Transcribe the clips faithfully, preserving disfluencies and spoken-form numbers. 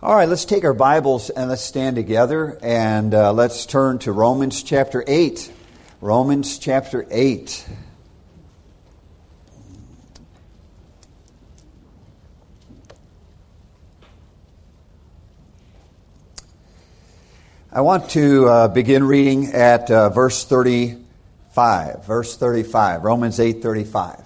All right, let's take our Bibles and let's stand together and uh, let's turn to Romans chapter eight. Romans chapter eight. I want to uh, begin reading at uh, verse thirty-five. Verse thirty-five, Romans eight thirty-five.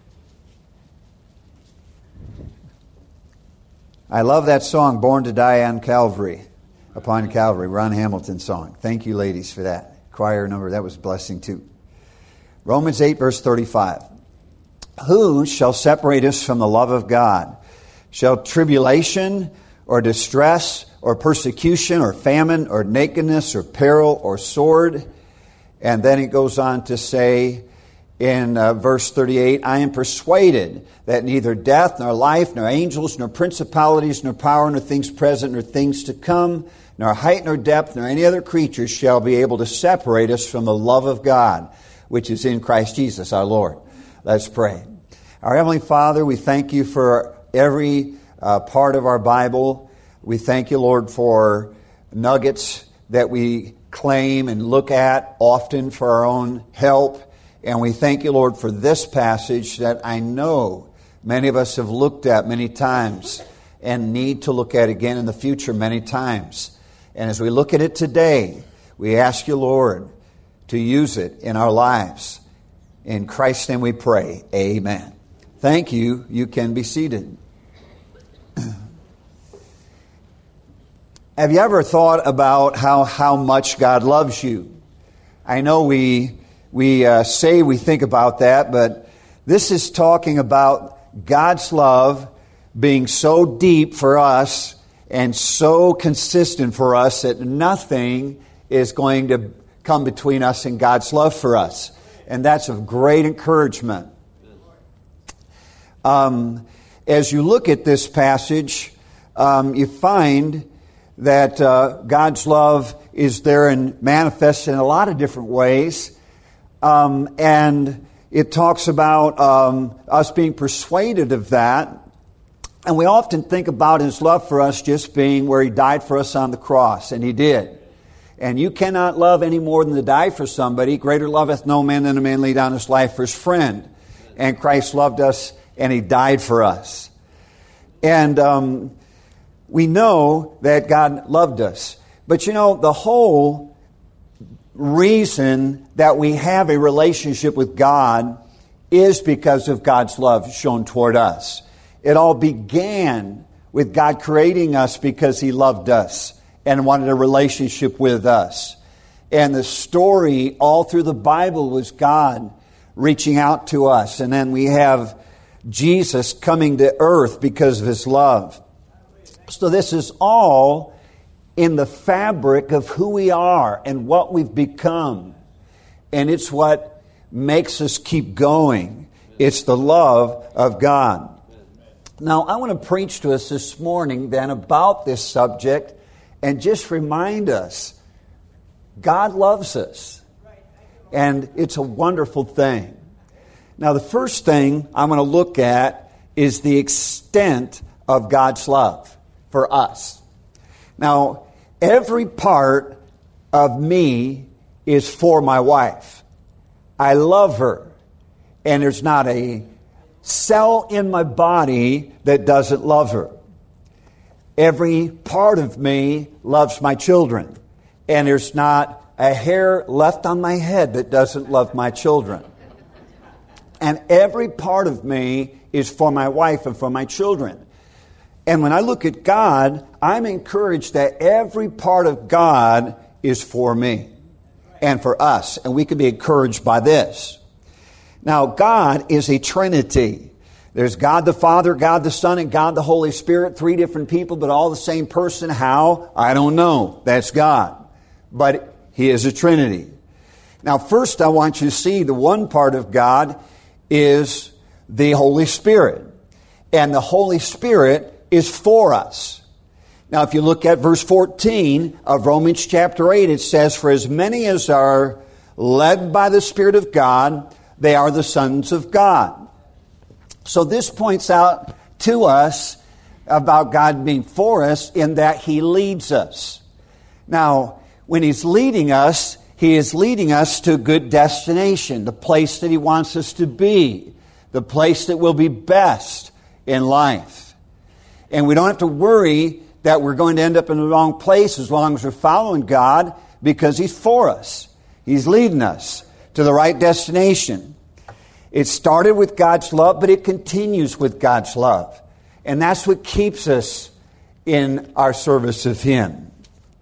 I love that song, Born to Die on Calvary, upon Calvary, Ron Hamilton song. Thank you, ladies, for that. Choir number, that was a blessing too. Romans eight, verse thirty-five. Who shall separate us from the love of God? Shall tribulation or distress or persecution or famine or nakedness or peril or sword? And then it goes on to say in uh, verse thirty-eight, I am persuaded that neither death, nor life, nor angels, nor principalities, nor power, nor things present, nor things to come, nor height, nor depth, nor any other creature shall be able to separate us from the love of God, which is in Christ Jesus our Lord. Let's pray. Our Heavenly Father, we thank you for every uh, part of our Bible. We thank you, Lord, for nuggets that we claim and look at often for our own help. And we thank you, Lord, for this passage that I know many of us have looked at many times and need to look at again in the future many times. And as we look at it today, we ask you, Lord, to use it in our lives. In Christ's name we pray. Amen. Thank you. You can be seated. Have you ever thought about how, how much God loves you? I know we... We uh, say we think about that, but this is talking about God's love being so deep for us and so consistent for us that nothing is going to come between us and God's love for us. And that's of great encouragement. Um, as you look at this passage, um, you find that uh, God's love is there and manifested in a lot of different ways. Um, and it talks about um, us being persuaded of that. And we often think about His love for us just being where He died for us on the cross. And He did. And you cannot love any more than to die for somebody. Greater loveth no man than a man lay down his life for his friend. And Christ loved us and He died for us. And um, we know that God loved us. But you know, the whole reason that we have a relationship with God is because of God's love shown toward us. It all began with God creating us because He loved us and wanted a relationship with us. And the story all through the Bible was God reaching out to us. And then we have Jesus coming to earth because of His love. So this is all in the fabric of who we are and what we've become. And it's what makes us keep going. It's the love of God. Now, I want to preach to us this morning then about this subject and just remind us, God loves us. And it's a wonderful thing. Now, the first thing I'm going to look at is the extent of God's love for us. Now, every part of me is for my wife. I love her. And there's not a cell in my body that doesn't love her. Every part of me loves my children. And there's not a hair left on my head that doesn't love my children. And every part of me is for my wife and for my children. And when I look at God, I'm encouraged that every part of God is for me and for us. And we can be encouraged by this. Now, God is a Trinity. There's God the Father, God the Son, and God the Holy Spirit. Three different people, but all the same person. How? I don't know. That's God. But He is a Trinity. Now, first I want you to see the one part of God is the Holy Spirit. And the Holy Spirit is for us. Now, if you look at verse fourteen of Romans chapter eight, it says, for as many as are led by the Spirit of God, they are the sons of God. So this points out to us about God being for us in that He leads us. Now, when He's leading us, He is leading us to a good destination, the place that He wants us to be, the place that will be best in life. And we don't have to worry that we're going to end up in the wrong place as long as we're following God, because He's for us. He's leading us to the right destination. It started with God's love, but it continues with God's love. And that's what keeps us in our service of Him.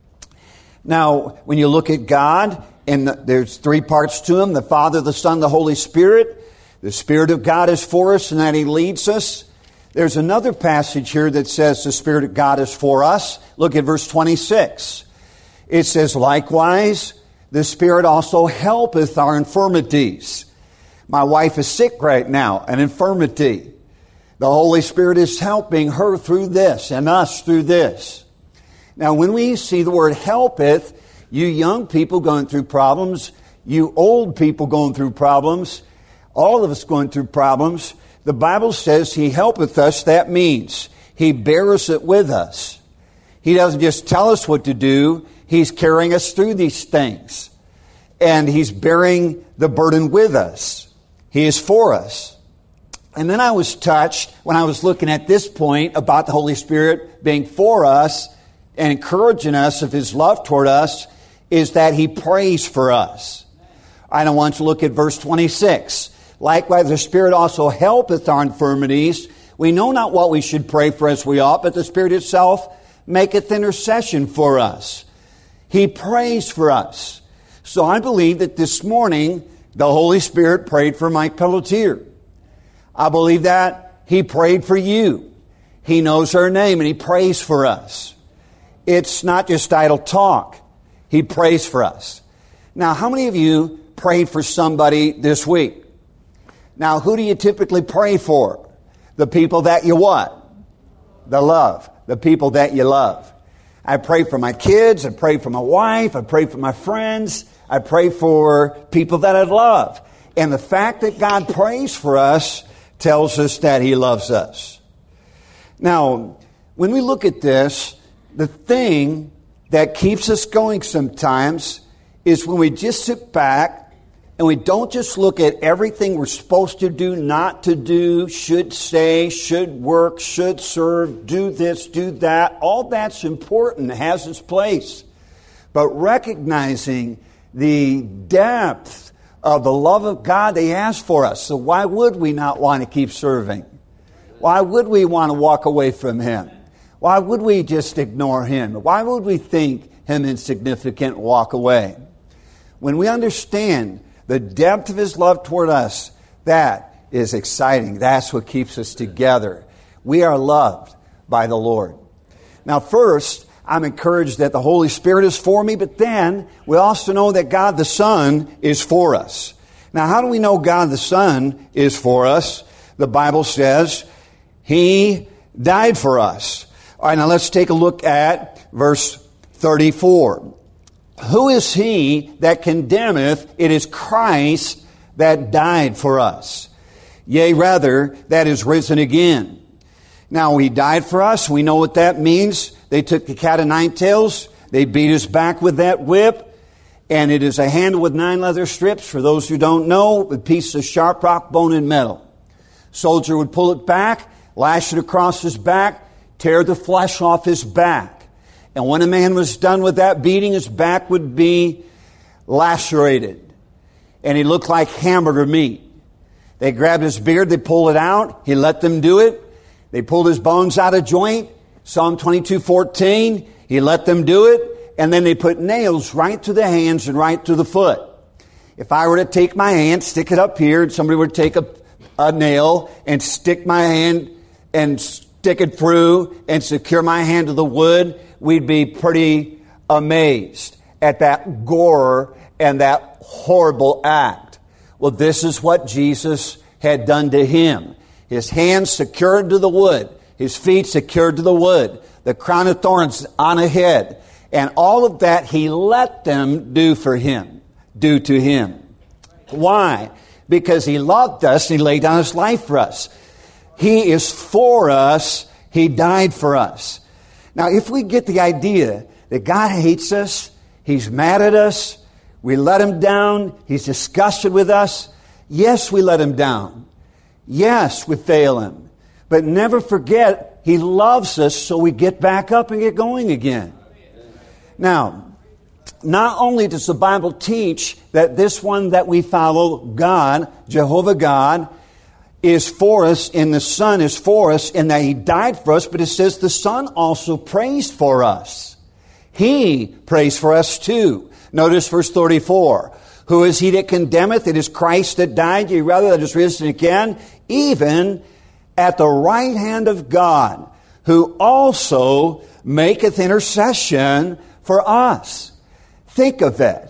Now, when you look at God, and there's three parts to Him, the Father, the Son, the Holy Spirit. The Spirit of God is for us and that He leads us. There's another passage here that says the Spirit of God is for us. Look at verse twenty-six. It says, likewise, the Spirit also helpeth our infirmities. My wife is sick right now, an infirmity. The Holy Spirit is helping her through this and us through this. Now, when we see the word helpeth, you young people going through problems, you old people going through problems, all of us going through problems, the Bible says He helpeth us. That means He bears it with us. He doesn't just tell us what to do. He's carrying us through these things. And He's bearing the burden with us. He is for us. And then I was touched when I was looking at this point about the Holy Spirit being for us and encouraging us of His love toward us, is that He prays for us. I don't want you to look at verse twenty-six. Likewise, the Spirit also helpeth our infirmities. We know not what we should pray for as we ought, but the Spirit itself maketh intercession for us. He prays for us. So I believe that this morning, the Holy Spirit prayed for Mike Pelletier. I believe that He prayed for you. He knows our name and He prays for us. It's not just idle talk. He prays for us. Now, how many of you prayed for somebody this week? Now, who do you typically pray for? The people that you what? The love. The people that you love. I pray for my kids. I pray for my wife. I pray for my friends. I pray for people that I love. And the fact that God prays for us tells us that He loves us. Now, when we look at this, the thing that keeps us going sometimes is when we just sit back and we don't just look at everything we're supposed to do, not to do, should say, should work, should serve, do this, do that. All that's important, has its place. But recognizing the depth of the love of God that He has for us. So why would we not want to keep serving? Why would we want to walk away from Him? Why would we just ignore Him? Why would we think Him insignificant and walk away? When we understand the depth of His love toward us, that is exciting. That's what keeps us together. We are loved by the Lord. Now, first, I'm encouraged that the Holy Spirit is for me, but then we also know that God the Son is for us. Now, how do we know God the Son is for us? The Bible says He died for us. All right, now let's take a look at verse thirty-four. Who is He that condemneth? It is Christ that died for us. Yea, rather, that is risen again. Now, He died for us. We know what that means. They took the cat o' nine tails. They beat His back with that whip. And it is a handle with nine leather strips. For those who don't know, with pieces of sharp rock, bone, and metal. Soldier would pull it back, lash it across his back, tear the flesh off his back. And when a man was done with that beating, his back would be lacerated. And he looked like hamburger meat. They grabbed his beard, they pulled it out. He let them do it. They pulled his bones out of joint. Psalm twenty-two fourteen, He let them do it. And then they put nails right to the hands and right to the foot. If I were to take my hand, stick it up here, and somebody would take a, a nail and stick my hand and stick it through and secure my hand to the wood, we'd be pretty amazed at that gore and that horrible act. Well, this is what Jesus had done to Him. His hands secured to the wood, His feet secured to the wood, the crown of thorns on a head, and all of that He let them do for Him, do to Him. Why? Because He loved us and He laid down His life for us. He is for us He died for us. Now, if we get the idea that God hates us, He's mad at us, we let Him down, He's disgusted with us, yes, we let Him down. Yes, we fail Him. But never forget, He loves us, so we get back up and get going again. Now, not only does the Bible teach that this one that we follow, God, Jehovah God, is for us, and the Son is for us, and that He died for us, but it says the Son also prays for us. He prays for us too. Notice verse thirty-four. Who is he that condemneth? It is Christ that died, yea, rather that is risen again, even at the right hand of God, who also maketh intercession for us. Think of that.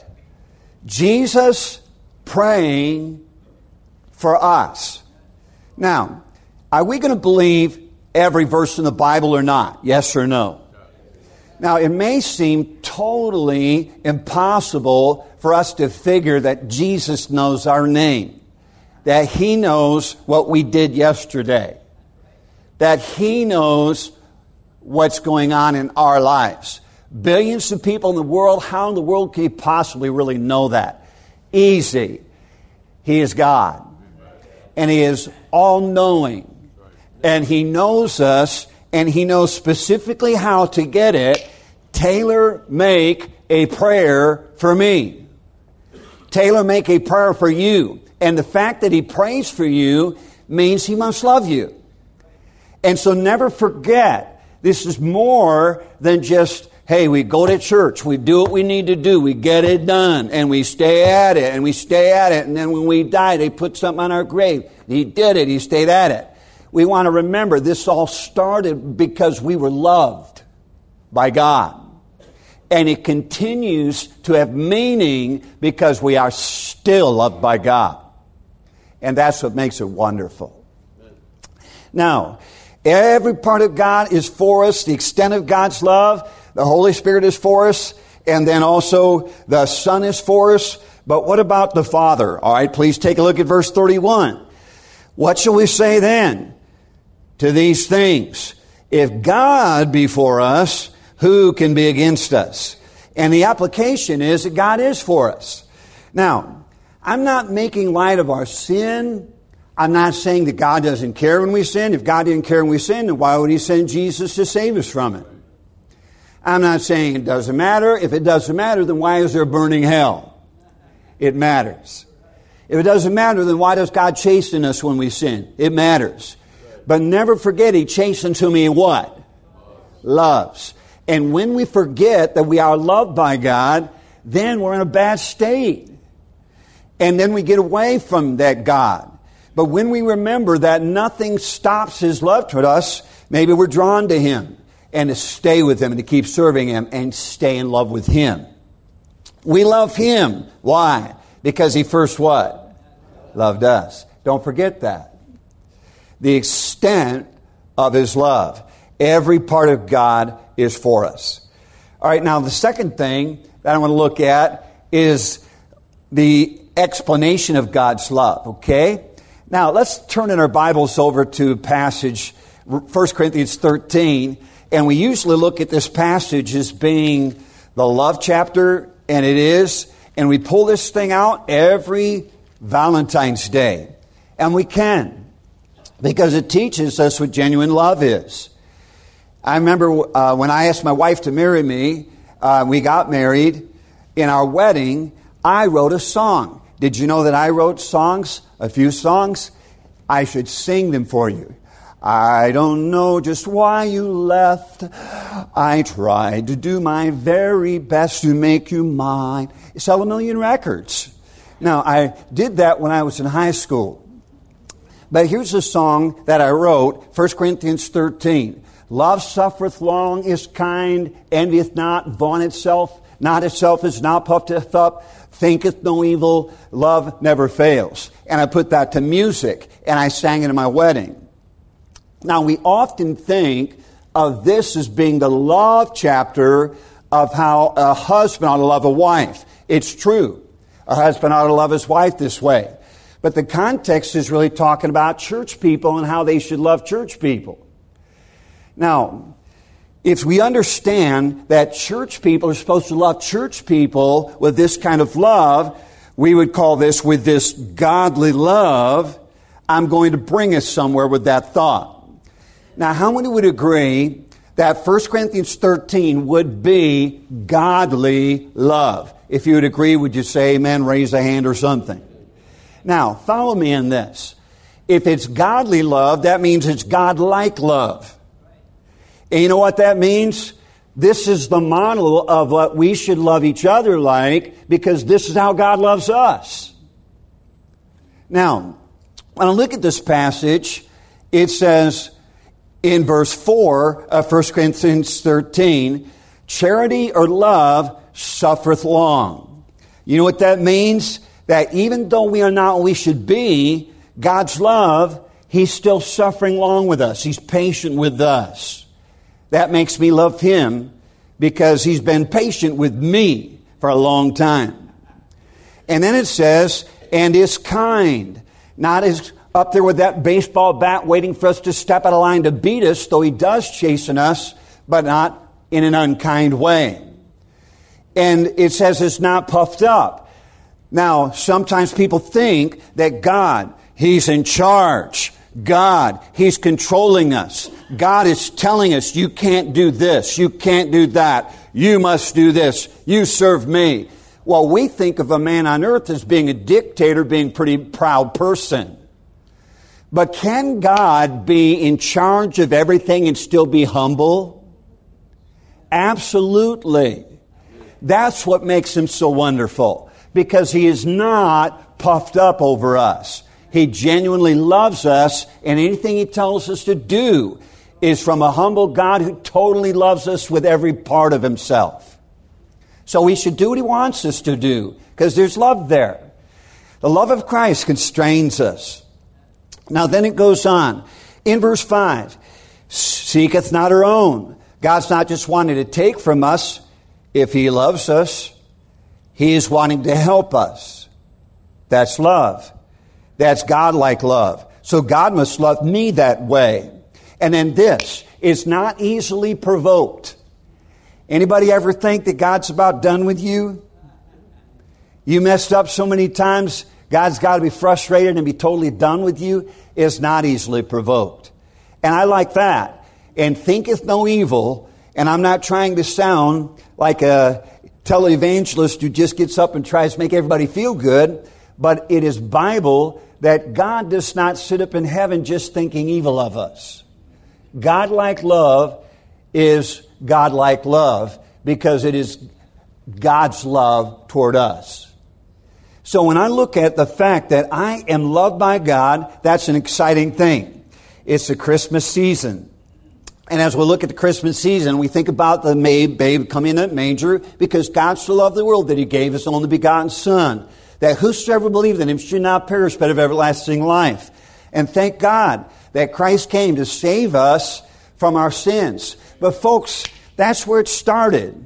Jesus praying for us. Now, are we going to believe every verse in the Bible or not? Yes or no? Now, it may seem totally impossible for us to figure that Jesus knows our name, that He knows what we did yesterday, that He knows what's going on in our lives. Billions of people in the world, how in the world can He possibly really know that? Easy. He is God. And He is all-knowing. And He knows us, and He knows specifically how to get it. Taylor, make a prayer for me. Taylor, make a prayer for you. And the fact that He prays for you means He must love you. And so never forget, this is more than just, hey, we go to church, we do what we need to do, we get it done, and we stay at it, and we stay at it, and then when we die, they put something on our grave. He did it, He stayed at it. We want to remember this all started because we were loved by God. And it continues to have meaning because we are still loved by God. And that's what makes it wonderful. Now, every part of God is for us, the extent of God's love. The Holy Spirit is for us, and then also the Son is for us. But what about the Father? All right, please take a look at verse thirty-one. What shall we say then to these things? If God be for us, who can be against us? And the application is that God is for us. Now, I'm not making light of our sin. I'm not saying that God doesn't care when we sin. If God didn't care when we sin, then why would He send Jesus to save us from it? I'm not saying it doesn't matter. If it doesn't matter, then why is there a burning hell? It matters. If it doesn't matter, then why does God chasten us when we sin? It matters. But never forget, He chastens whom He what? Loves. And when we forget that we are loved by God, then we're in a bad state. And then we get away from that God. But when we remember that nothing stops His love toward us, maybe we're drawn to Him. And to stay with Him and to keep serving Him and stay in love with Him. We love Him. Why? Because He first what? Loved us. Don't forget that. The extent of His love. Every part of God is for us. All right, now the second thing that I want to look at is the explanation of God's love, okay? Now, let's turn in our Bibles over to passage First Corinthians thirteen, and we usually look at this passage as being the love chapter, and it is, and we pull this thing out every Valentine's Day. And we can, because it teaches us what genuine love is. I remember uh, when I asked my wife to marry me, uh, we got married. In our wedding, I wrote a song. Did you know that I wrote songs, a few songs? I should sing them for you. I don't know just why you left. I tried to do my very best to make you mine. Sell a million records. Now, I did that when I was in high school. But here's a song that I wrote, First Corinthians thirteen. Love suffereth long, is kind, envieth not, vaunteth itself, not itself, is not puffed up, thinketh no evil, love never fails. And I put that to music, and I sang it in my wedding. Now, we often think of this as being the love chapter of how a husband ought to love a wife. It's true. A husband ought to love his wife this way. But the context is really talking about church people and how they should love church people. Now, if we understand that church people are supposed to love church people with this kind of love, we would call this with this godly love. I'm going to bring us somewhere with that thought. Now, how many would agree that First Corinthians thirteen would be godly love? If you would agree, would you say amen, raise a hand or something? Now, follow me in this. If it's godly love, that means it's God-like love. And you know what that means? This is the model of what we should love each other like, because this is how God loves us. Now, when I look at this passage, it says in verse four of First Corinthians thirteen, charity or love suffereth long. You know what that means? That even though we are not what we should be, God's love, He's still suffering long with us. He's patient with us. That makes me love Him because He's been patient with me for a long time. And then it says, and is kind. Not as up there with that baseball bat waiting for us to step out of line to beat us, though He does chasten us, but not in an unkind way. And it says it's not puffed up. Now, sometimes people think that God, He's in charge. God, He's controlling us. God is telling us, you can't do this, you can't do that, you must do this, you serve me. Well, we think of a man on earth as being a dictator, being a pretty proud person. But can God be in charge of everything and still be humble? Absolutely. That's what makes Him so wonderful, because He is not puffed up over us. He genuinely loves us, and anything He tells us to do is from a humble God who totally loves us with every part of Himself. So we should do what He wants us to do, because there's love there. The love of Christ constrains us. Now then it goes on. In verse five, seeketh not her own. God's not just wanting to take from us if He loves us. He is wanting to help us. That's love. That's God-like love. So God must love me that way. And then this is not easily provoked. Anybody ever think that God's about done with you? You messed up so many times, God's got to be frustrated and be totally done with you? Is not easily provoked. And I like that. And thinketh no evil. And I'm not trying to sound like a televangelist who just gets up and tries to make everybody feel good. But it is Bible that God does not sit up in heaven just thinking evil of us. God-like love is God-like love because it is God's love toward us. So when I look at the fact that I am loved by God, that's an exciting thing. It's the Christmas season. And as we look at the Christmas season, we think about the babe coming in that manger, because God so loved the world that He gave His only begotten Son, that whosoever believed in Him should not perish but have everlasting life. And thank God that Christ came to save us from our sins. But folks, that's where it started.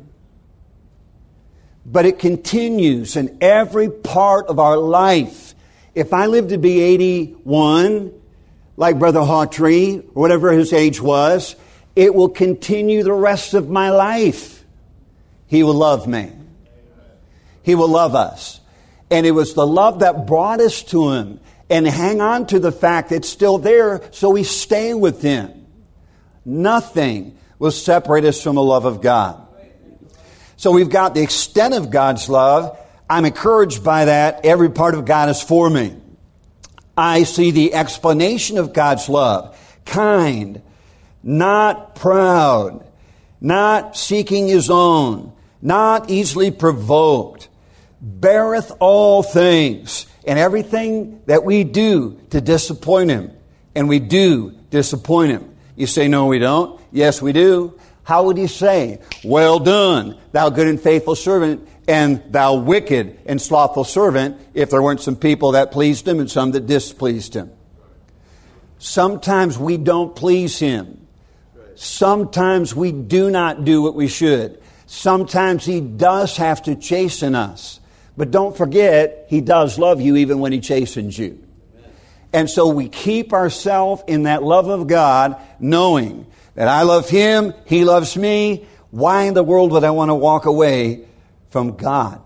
But it continues in every part of our life. If I live to be eighty-one, like Brother Hawtree, or whatever his age was, it will continue the rest of my life. He will love me. He will love us. And it was the love that brought us to Him. And hang on to the fact that it's still there, so we stay with Him. Nothing will separate us from the love of God. So we've got the extent of God's love. I'm encouraged by that. Every part of God is for me. I see the explanation of God's love. Kind, not proud, not seeking his own, not easily provoked, beareth all things, and everything that we do to disappoint Him. And we do disappoint Him. You say, no, we don't. Yes, we do. How would He say, well done, thou good and faithful servant, and thou wicked and slothful servant, if there weren't some people that pleased Him and some that displeased Him? Sometimes we don't please Him. Sometimes we do not do what we should. Sometimes He does have to chasten us. But don't forget, He does love you even when He chastens you. And so we keep ourselves in that love of God, knowing that I love Him, He loves me. Why in the world would I want to walk away from God?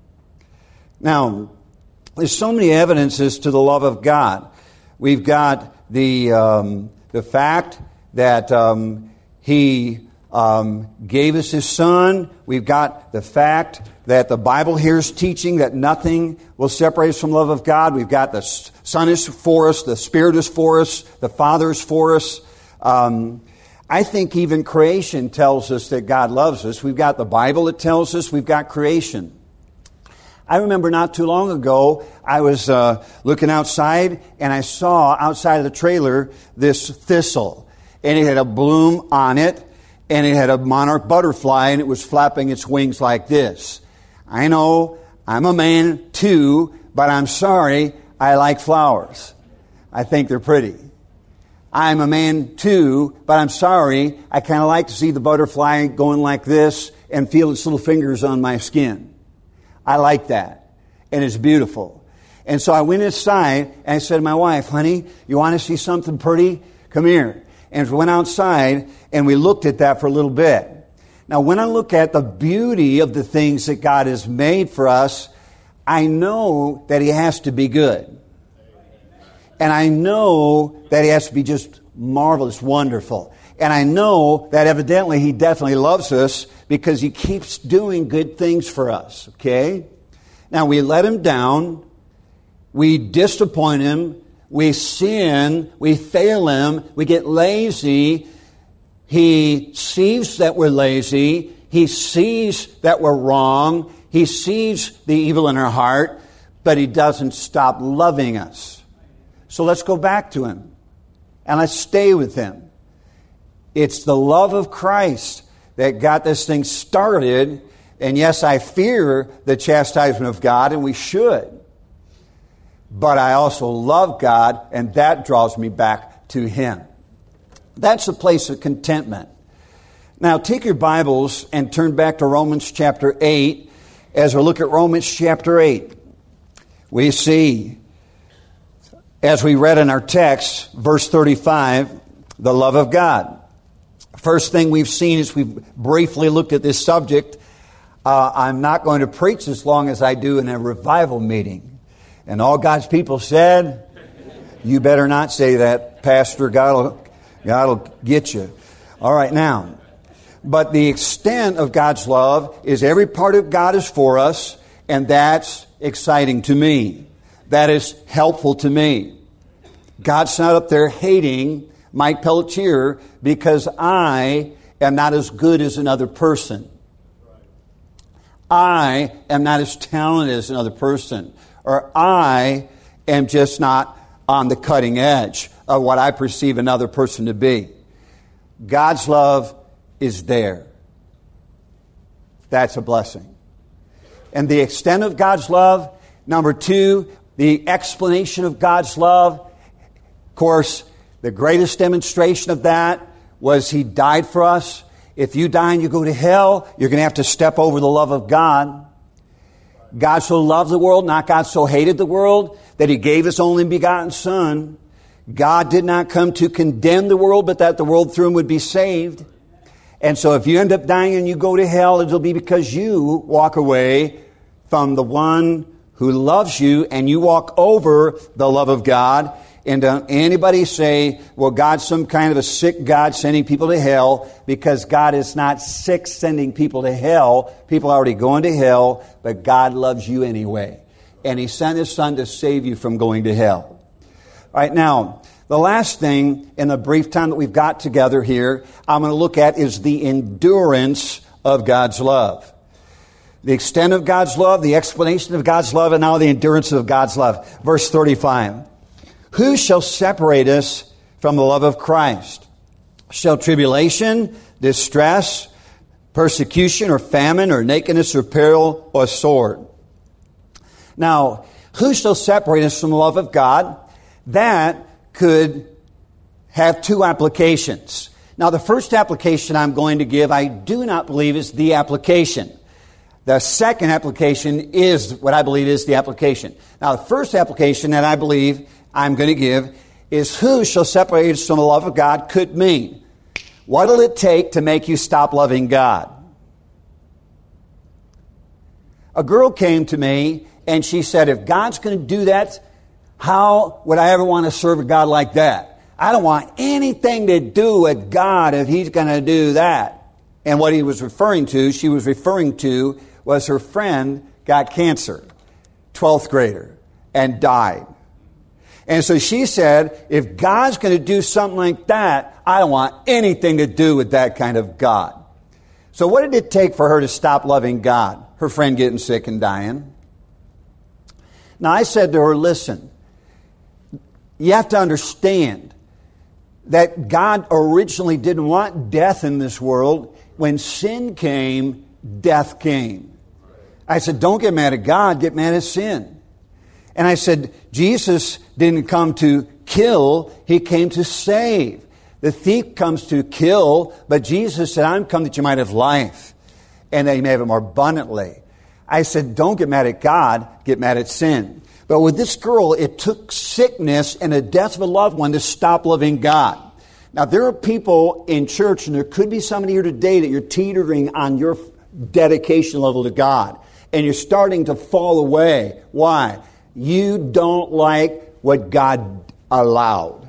Now, there's so many evidences to the love of God. We've got the um, the fact that um, He um, gave us His Son. We've got the fact that the Bible here is teaching that nothing will separate us from the love of God. We've got the Son is for us, the Spirit is for us, the Father is for us. Um, I think even creation tells us that God loves us. We've got the Bible that tells us. We've got creation. I remember not too long ago, I was uh, looking outside, and I saw outside of the trailer this thistle. And it had a bloom on it, and it had a monarch butterfly, and it was flapping its wings like this. I know, I'm a man too, but I'm sorry, I like flowers. I think they're pretty. I'm a man too, but I'm sorry, I kind of like to see the butterfly going like this and feel its little fingers on my skin. I like that. And it's beautiful. And so I went inside and I said to my wife, honey, you want to see something pretty? Come here. And we went outside and we looked at that for a little bit. Now, when I look at the beauty of the things that God has made for us, I know that He has to be good. And I know that He has to be just marvelous, wonderful. And I know that evidently He definitely loves us because He keeps doing good things for us, okay? Now, we let Him down. We disappoint Him. We sin. We fail Him. We get lazy. He sees that we're lazy. He sees that we're wrong. He sees the evil in our heart, but He doesn't stop loving us. So let's go back to Him and let's stay with Him. It's the love of Christ that got this thing started. And yes, I fear the chastisement of God, and we should. But I also love God, and that draws me back to Him. That's a place of contentment. Now, take your Bibles and turn back to Romans chapter eight. As we look at Romans chapter eight, we see, as we read in our text, verse thirty-five, the love of God. First thing we've seen is we've briefly looked at this subject. Uh, I'm not going to preach as long as I do in a revival meeting. And all God's people said, you better not say that, Pastor. God will, God will get you. All right, now. But the extent of God's love is every part of God is for us, and that's exciting to me. That is helpful to me. God's not up there hating Mike Pelletier because I am not as good as another person. I am not as talented as another person. Or I am just not on the cutting edge of what I perceive another person to be. God's love is there. That's a blessing. And the extent of God's love, number two, the explanation of God's love. Of course, the greatest demonstration of that was He died for us. If you die and you go to hell, you're going to have to step over the love of God. God so loved the world, not God so hated the world, that He gave His only begotten Son. God did not come to condemn the world, but that the world through Him would be saved. And so if you end up dying and you go to hell, it'll be because you walk away from the one who loves you and you walk over the love of God. And don't anybody say, well, God's some kind of a sick God sending people to hell, because God is not sick sending people to hell. People are already going to hell, but God loves you anyway. And He sent His Son to save you from going to hell. All right, now, the last thing in the brief time that we've got together here, I'm going to look at is the endurance of God's love. The extent of God's love, the explanation of God's love, and now the endurance of God's love. Verse thirty-five. Who shall separate us from the love of Christ? Shall tribulation, distress, persecution, or famine, or nakedness, or peril, or sword? Now, who shall separate us from the love of God? That could have two applications. Now, the first application I'm going to give, I do not believe is the application. The second application is what I believe is the application. Now, the first application that I believe I'm going to give is who shall separate us from the love of God could mean, What'll it take to make you stop loving God? A girl came to me and she said, if God's going to do that, how would I ever want to serve a God like that? I don't want anything to do with God if He's going to do that. And what he was referring to, she was referring to, was her friend got cancer, twelfth grader, and died. And so she said, if God's going to do something like that, I don't want anything to do with that kind of God. So what did it take for her to stop loving God? Her friend getting sick and dying. Now I said to her, listen, you have to understand that God originally didn't want death in this world. When sin came, death came. I said, don't get mad at God, get mad at sin. And I said, Jesus didn't come to kill, He came to save. The thief comes to kill, but Jesus said, I'm come that you might have life, and that you may have it more abundantly. I said, don't get mad at God, get mad at sin. But with this girl, it took sickness and the death of a loved one to stop loving God. Now, there are people in church, and there could be somebody here today that you're teetering on your dedication level to God, and you're starting to fall away. Why? You don't like what God allowed.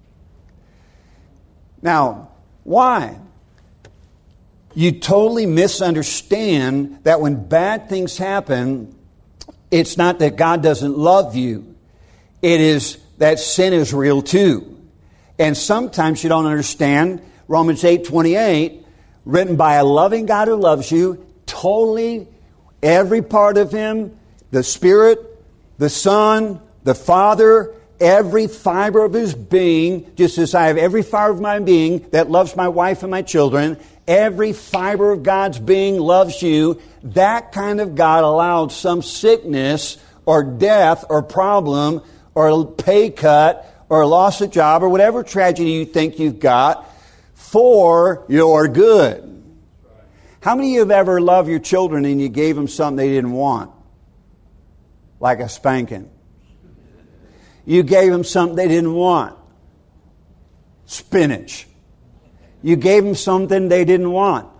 Now, why? You totally misunderstand that when bad things happen, it's not that God doesn't love you. It is that sin is real too. And sometimes you don't understand Romans eight twenty-eight, written by a loving God who loves you, totally, every part of Him, the Spirit, the Son, the Father, every fiber of His being, just as I have every fiber of my being that loves my wife and my children, every fiber of God's being loves you. That kind of God allowed some sickness or death or problem or a pay cut or a loss of job or whatever tragedy you think you've got for your good. How many of you have ever loved your children and you gave them something they didn't want? Like a spanking. You gave them something they didn't want. Spinach. You gave them something they didn't want.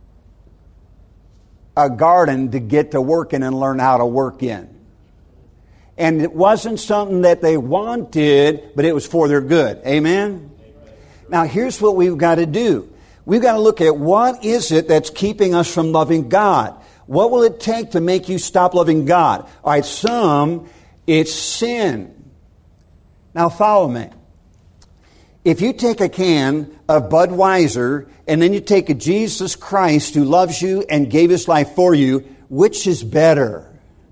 A garden to get to working and learn how to work in. And it wasn't something that they wanted, but it was for their good. Amen? Amen? Now here's what we've got to do. We've got to look at what is it that's keeping us from loving God. What will it take to make you stop loving God? All right, some, it's sin. Now follow me. If you take a can of Budweiser and then you take a Jesus Christ who loves you and gave His life for you, which is better?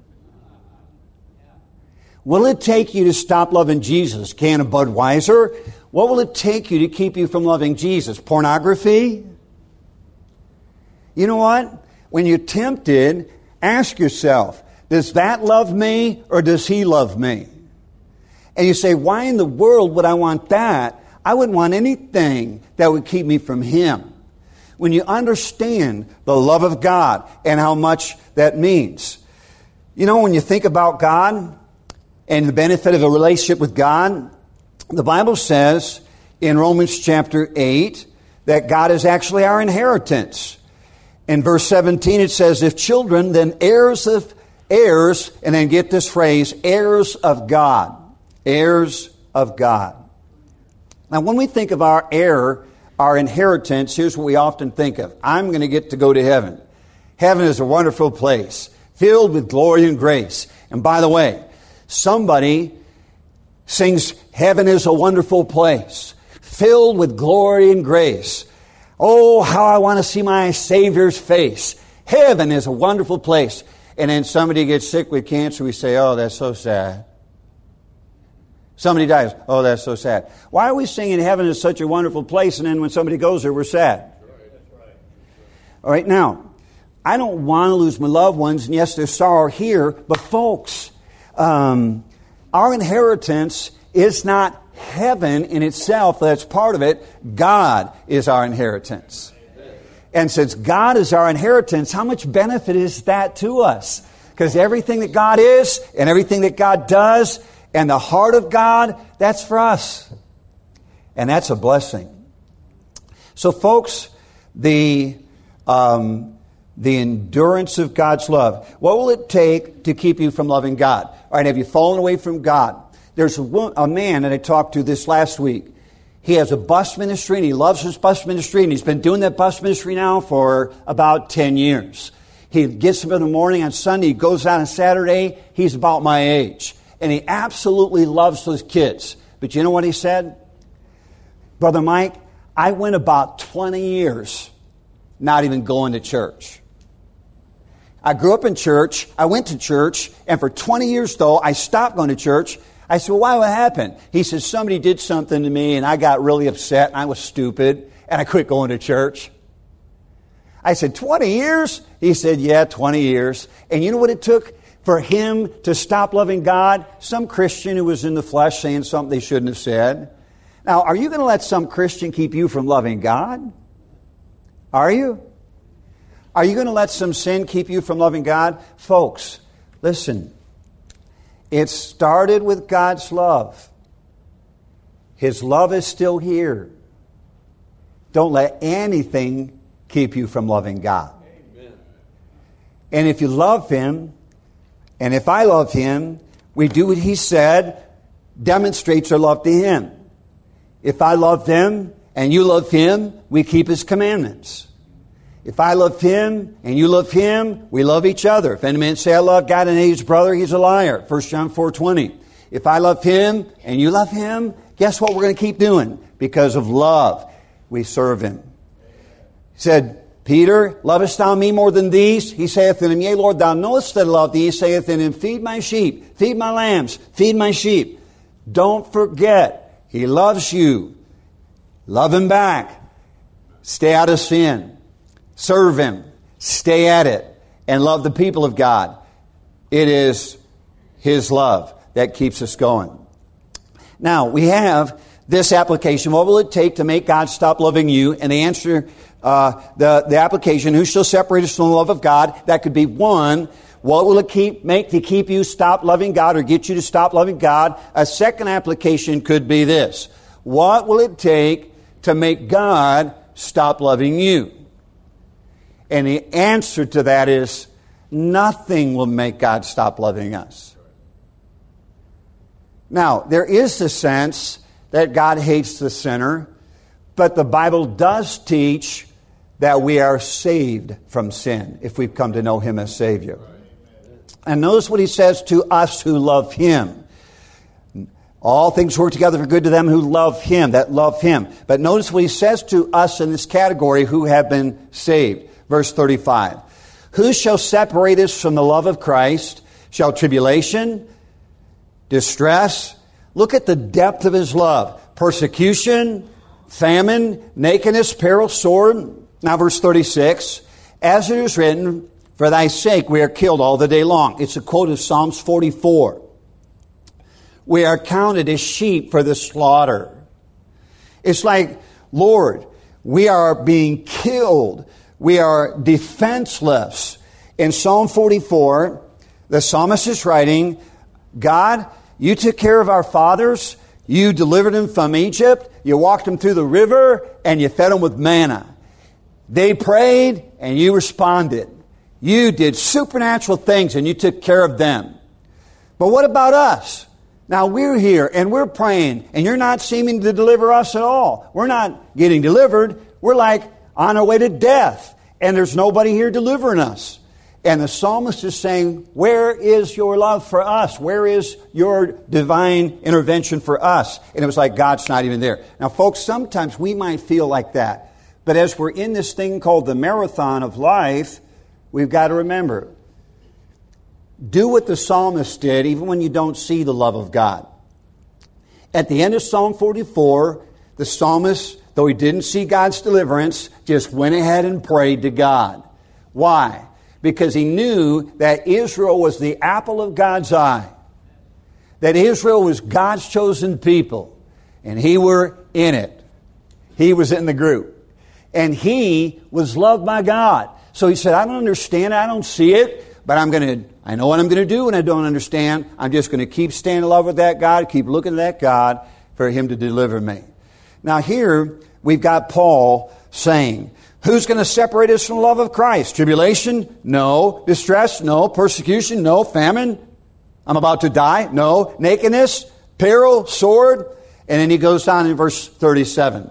Will it take you to stop loving Jesus? Can of Budweiser? What will it take you to keep you from loving Jesus? Pornography? You know what? When you're tempted, ask yourself, does that love me or does He love me? And you say, why in the world would I want that? I wouldn't want anything that would keep me from Him. When you understand the love of God and how much that means. You know, when you think about God and the benefit of a relationship with God, the Bible says in Romans chapter eight that God is actually our inheritance. In verse seventeen it says, if children, then heirs of heirs, and then get this phrase, heirs of God. Heirs of God. Now when we think of our heir, our inheritance, here's what we often think of. I'm going to get to go to heaven. Heaven is a wonderful place, filled with glory and grace. And by the way, somebody sings, heaven is a wonderful place, filled with glory and grace. Oh, how I want to see my Savior's face. Heaven is a wonderful place. And then somebody gets sick with cancer, we say, oh, that's so sad. Somebody dies, oh, that's so sad. Why are we singing heaven is such a wonderful place, and then when somebody goes there, we're sad? All right, now, I don't want to lose my loved ones, and yes, there's sorrow here, but folks, um, our inheritance is not heaven in itself, that's part of it. God is our inheritance. And since God is our inheritance, how much benefit is that to us? Because everything that God is and everything that God does and the heart of God, that's for us. And that's a blessing. So, folks, the um, the endurance of God's love. What will it take to keep you from loving God? All right, have you fallen away from God? There's a, a man that I talked to this last week. He has a bus ministry, and he loves his bus ministry, and he's been doing that bus ministry now for about ten years. He gets up in the morning on Sunday, he goes out on Saturday. He's about my age, and he absolutely loves those kids. But you know what he said? Brother Mike, I went about twenty years not even going to church. I grew up in church. I went to church. And for twenty years, though, I stopped going to church. I said, well, why? What happened? He said, somebody did something to me, and I got really upset, and I was stupid, and I quit going to church. I said, twenty years? He said, yeah, twenty years. And you know what it took for him to stop loving God? Some Christian who was in the flesh saying something they shouldn't have said. Now, are you going to let some Christian keep you from loving God? Are you? Are you going to let some sin keep you from loving God? Folks, listen. It started with God's love. His love is still here. Don't let anything keep you from loving God. Amen. And if you love Him, and if I love Him, we do what He said, demonstrates our love to Him. If I love them and you love Him, we keep His commandments. If I love Him and you love Him, we love each other. If any man say, I love God and hate his brother, he's a liar. First John four twenty. If I love Him and you love Him, guess what we're going to keep doing? Because of love, we serve Him. He said, Peter, lovest thou me more than these? He saith unto him, yea, Lord, thou knowest that I love thee. He saith unto him, feed my sheep, feed my lambs, feed my sheep. Don't forget, He loves you. Love Him back. Stay out of sin. Serve Him. Stay at it. And love the people of God. It is His love that keeps us going. Now, we have this application. What will it take to make God stop loving you? And the answer, uh, the, the application, who shall separate us from the love of God? That could be one. What will it keep, make to keep you stop loving God or get you to stop loving God? A second application could be this. What will it take to make God stop loving you? And the answer to that is nothing will make God stop loving us. Now, there is the sense that God hates the sinner, but the Bible does teach that we are saved from sin if we've come to know Him as Savior. And notice what He says to us who love Him. All things work together for good to them who love Him, that love Him. But notice what He says to us in this category who have been saved. Verse thirty-five. Who shall separate us from the love of Christ? Shall tribulation, distress? Look at the depth of His love. Persecution, famine, nakedness, peril, sword. Now verse thirty-six. As it is written, for thy sake we are killed all the day long. It's a quote of Psalms forty-four. We are counted as sheep for the slaughter. It's like, Lord, we are being killed. We are defenseless. In Psalm forty-four, the psalmist is writing, God, you took care of our fathers. You delivered them from Egypt. You walked them through the river and you fed them with manna. They prayed and you responded. You did supernatural things and you took care of them. But what about us? Now we're here and we're praying and you're not seeming to deliver us at all. We're not getting delivered. We're like on our way to death. And there's nobody here delivering us. And the psalmist is saying, where is your love for us? Where is your divine intervention for us? And it was like God's not even there. Now, folks, sometimes we might feel like that. But as we're in this thing called the marathon of life, we've got to remember, do what the psalmist did even when you don't see the love of God. At the end of Psalm forty-four, the psalmist, though he didn't see God's deliverance, just went ahead and prayed to God. Why? Because he knew that Israel was the apple of God's eye. That Israel was God's chosen people. And he were in it. He was in the group. And he was loved by God. So he said, I don't understand, I don't see it, but I'm going to, I know what I'm going to do when I don't understand. I'm just going to keep staying in love with that God, keep looking at that God for Him to deliver me. Now here, we've got Paul saying, who's going to separate us from the love of Christ? Tribulation? No. Distress? No. Persecution? No. Famine? I'm about to die? No. Nakedness? Peril? Sword? And then he goes down in verse thirty-seven.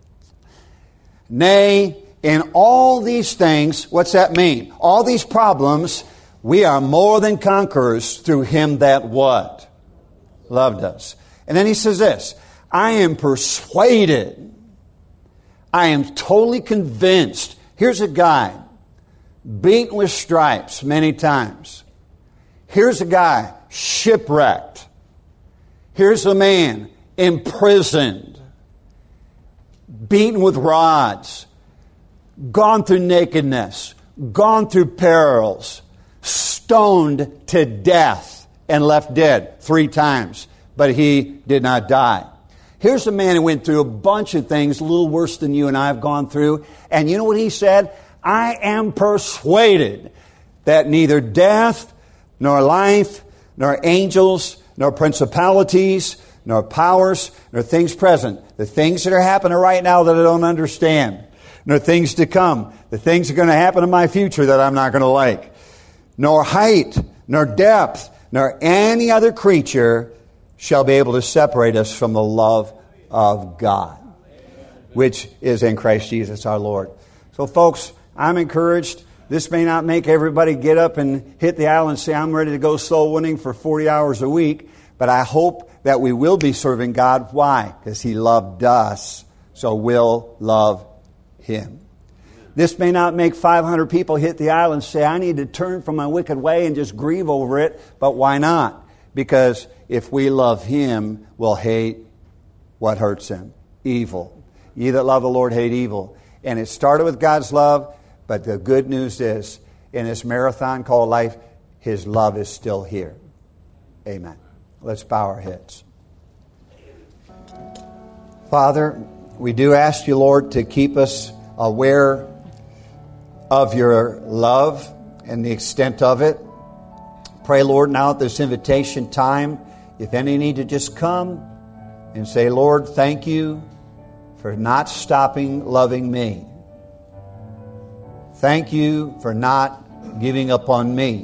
Nay, in all these things, what's that mean? All these problems, we are more than conquerors through him that what? Loved us. And then he says this, I am persuaded, I am totally convinced. Here's a guy beaten with stripes many times. Here's a guy shipwrecked. Here's a man imprisoned, beaten with rods, gone through nakedness, gone through perils, stoned to death and left dead three times, but he did not die. Here's a man who went through a bunch of things a little worse than you and I have gone through, and you know what he said? I am persuaded that neither death, nor life, nor angels, nor principalities, nor powers, nor things present, the things that are happening right now that I don't understand, nor things to come, the things that are going to happen in my future that I'm not going to like, nor height, nor depth, nor any other creature shall be able to separate us from the love of God, which is in Christ Jesus our Lord. So folks, I'm encouraged. This may not make everybody get up and hit the aisle and say, I'm ready to go soul winning for forty hours a week, but I hope that we will be serving God. Why? Because he loved us, so we'll love him. This may not make five hundred people hit the aisle and say, I need to turn from my wicked way and just grieve over it. But why not? Because if we love him, we'll hate what hurts him. Evil. Ye that love the Lord hate evil. And it started with God's love, but the good news is, in this marathon called life, his love is still here. Amen. Let's bow our heads. Father, we do ask you, Lord, to keep us aware of your love and the extent of it. Pray, Lord, now at this invitation time, if any need to just come and say, Lord, thank you for not stopping loving me. Thank you for not giving up on me.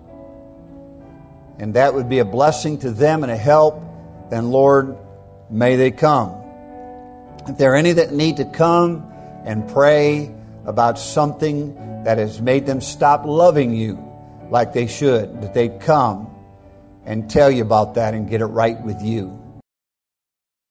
And that would be a blessing to them and a help, then Lord, may they come. If there are any that need to come and pray about something that has made them stop loving you like they should, that they'd come and tell you about that and get it right with you.